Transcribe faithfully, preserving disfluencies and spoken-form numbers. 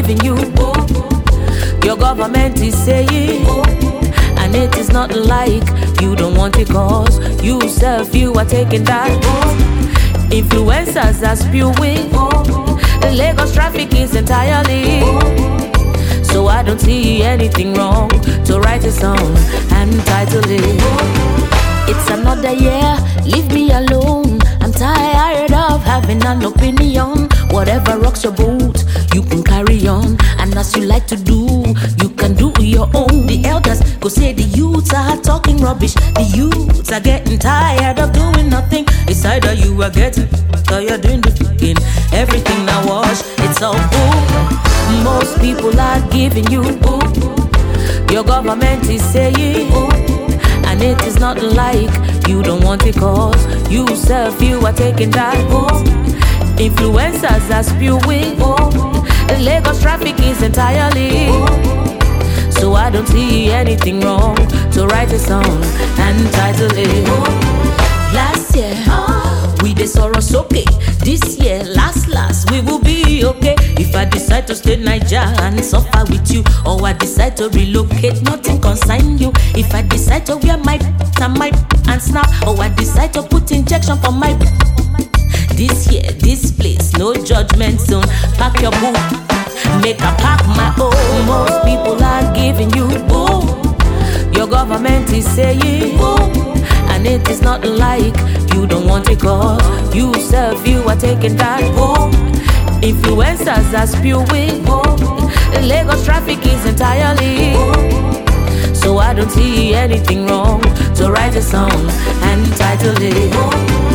giving you. Your government is saying, and it is not like you don't want it, cause you self, you are taking that. Influencers are spewing, the Lagos traffic is entirely. So I don't see anything wrong to write a song and title it. It's another year, leave me alone. I'm tired of having an opinion. Whatever rocks your boat, you can carry on. And as you like to do, you can do your own. The elders go say the youths are talking rubbish. The youths are getting tired of doing nothing. It's either you are getting, or you're doing the fucking. Everything now wash, it's all good. Most people are giving you. Your government is saying, and it is not like you don't want it, cause you self, you are taking that. Influencers are spewing, the Lagos traffic is entirely. So I don't see anything wrong to write a song and title it. Last year, we did Soros okay. This year, last last, we will be okay. If I decide to stay Niger and suffer with you, or I decide to relocate, nothing concern you. If I decide to wear my and my and snap, or I decide to put injection for my. This year, this place, no judgment zone. Pack your boot, make a pack my own. Most people are giving you boom. Your government is saying boom, and it is not like you don't want it, cause you self, you are taking that boom. Influencers are spewing boom. The Lagos traffic is entirely. So I don't see anything wrong to write a song and title it.